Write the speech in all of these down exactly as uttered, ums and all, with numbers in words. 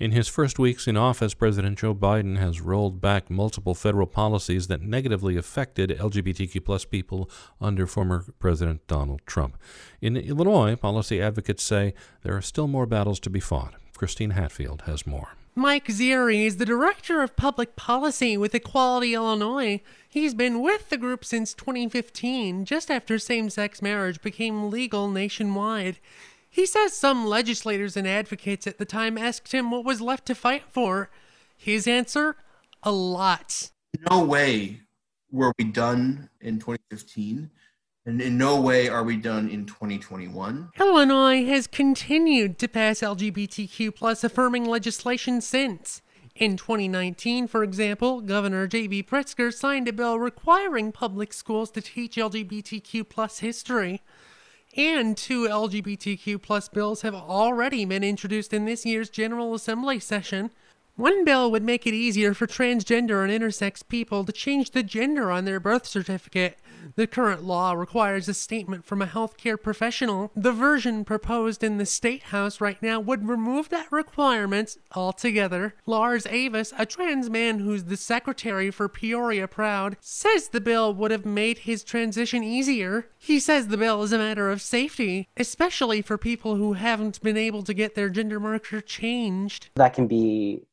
In his first weeks in office, President Joe Biden has rolled back multiple federal policies that negatively affected L G B T Q plus people under former President Donald Trump. In Illinois, policy advocates say there are still more battles to be fought. Christine Hatfield has more. Mike Zieri is the Director of Public Policy with Equality Illinois. He's been with the group since twenty fifteen, just after same-sex marriage became legal nationwide. He says some legislators and advocates at the time asked him what was left to fight for. His answer? A lot. No way were we done in twenty fifteen, and in no way are we done in twenty twenty-one. Illinois has continued to pass L G B T Q plus affirming legislation since. In twenty nineteen, for example, Governor J B Pritzker signed a bill requiring public schools to teach L G B T Q plus history. And two L G B T Q plus bills have already been introduced in this year's General Assembly session. One bill would make it easier for transgender and intersex people to change the gender on their birth certificate. The current law requires a statement from a healthcare professional. The version proposed in the State House right now would remove that requirement altogether. Lars Avis, a trans man who's the secretary for Peoria Proud, says the bill would have made his transition easier. He says the bill is a matter of safety, especially for people who haven't been able to get their gender marker changed. That can be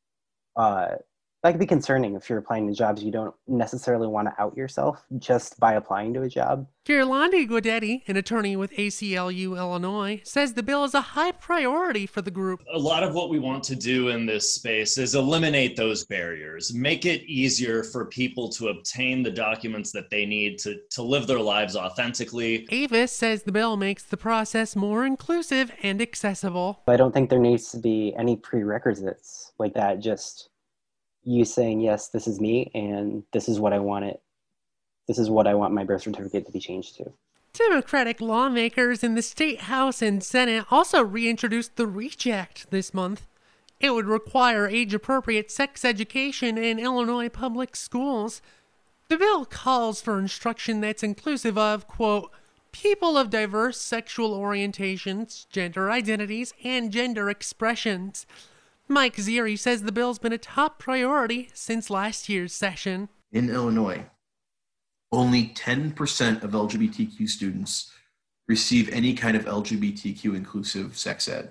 Uh, that could be concerning if you're applying to jobs you don't necessarily want to out yourself just by applying to a job. Girlandi Guidetti, an attorney with A C L U Illinois, says the bill is a high priority for the group. A lot of what we want to do in this space is eliminate those barriers, make it easier for people to obtain the documents that they need to, to live their lives authentically. Avis says the bill makes the process more inclusive and accessible. I don't think there needs to be any prerequisites like that, just you saying, yes, this is me, and this is what I want it. This is what I want my birth certificate to be changed to. Democratic lawmakers in the State House and Senate also reintroduced the REACH Act this month. It would require age-appropriate sex education in Illinois public schools. The bill calls for instruction that's inclusive of, quote, people of diverse sexual orientations, gender identities, and gender expressions. Mike Zieri says the bill's been a top priority since last year's session. In Illinois, only ten percent of L G B T Q students receive any kind of L G B T Q inclusive sex ed.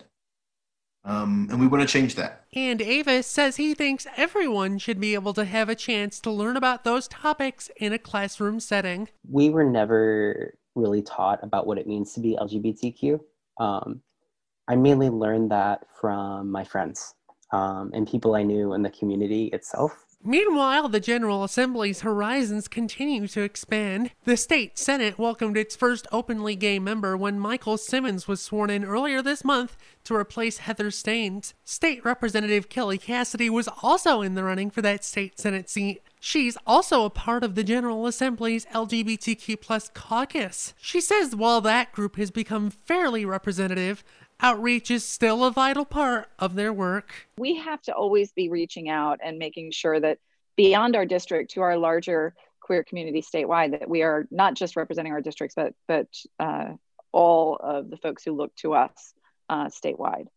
Um, and we want to change that. And Avis says he thinks everyone should be able to have a chance to learn about those topics in a classroom setting. We were never really taught about what it means to be L G B T Q. Um, I mainly learned that from my friends. Um, and people I knew in the community itself. Meanwhile, the General Assembly's horizons continue to expand. The state Senate welcomed its first openly gay member when Michael Simmons was sworn in earlier this month to replace Heather Staines. State Representative Kelly Cassidy was also in the running for that state Senate seat. She's also a part of the General Assembly's L G B T Q plus caucus. She says while that group has become fairly representative, outreach is still a vital part of their work. We have to always be reaching out and making sure that beyond our district to our larger queer community statewide, that we are not just representing our districts, but but uh, all of the folks who look to us uh, statewide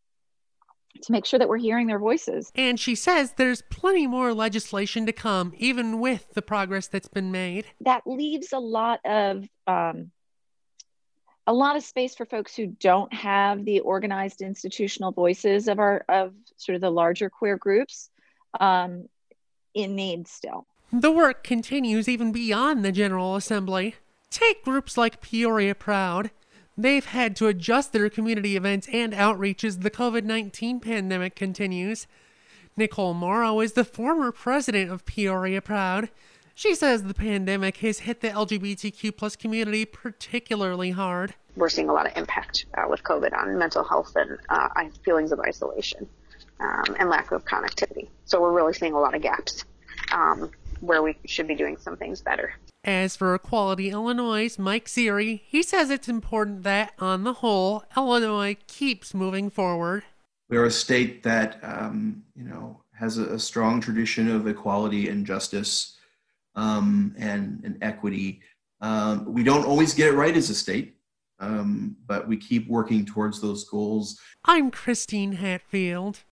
to make sure that we're hearing their voices. And she says there's plenty more legislation to come, even with the progress that's been made. That leaves a lot of um, a lot of space for folks who don't have the organized institutional voices of our of sort of the larger queer groups um, in need still. The work continues even beyond the General Assembly. Take groups like Peoria Proud. They've had to adjust their community events and outreach as the covid nineteen pandemic continues. Nicole Morrow is the former president of Peoria Proud. She says the pandemic has hit the L G B T Q plus community particularly hard. We're seeing a lot of impact uh, with COVID on mental health and uh, feelings of isolation um, and lack of connectivity. So we're really seeing a lot of gaps um, where we should be doing some things better. As for Equality Illinois' Mike Zieri, he says it's important that, on the whole, Illinois keeps moving forward. We're a state that, um, you know, has a, a strong tradition of equality and justice. Um, and, and equity. Um, we don't always get it right as a state, um, but we keep working towards those goals. I'm Christine Hatfield.